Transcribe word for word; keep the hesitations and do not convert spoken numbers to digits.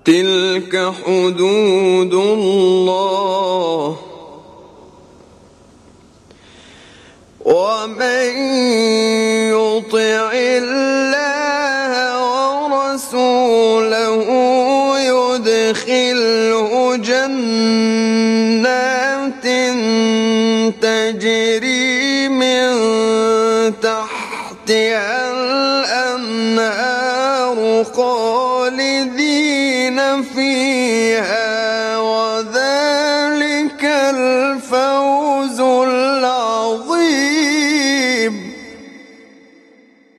تلك حدود الله ومن يطع الله ورسوله يدخله جنات تجري من تحتها الأنهار خالدين فيها